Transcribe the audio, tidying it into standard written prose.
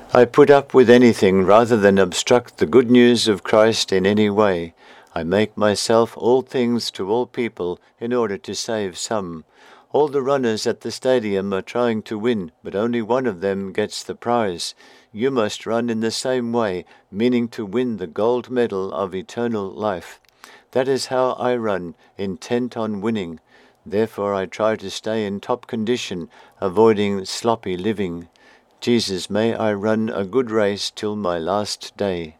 I put up with anything rather than obstruct the good news of Christ in any way. I make myself all things to all people in order to save some. All the runners at the stadium are trying to win, but only one of them gets the prize. You must run in the same way, meaning to win the gold medal of eternal life. That is how I run, intent on winning. Therefore I try to stay in top condition, avoiding sloppy living. Jesus, may I run a good race till my last day.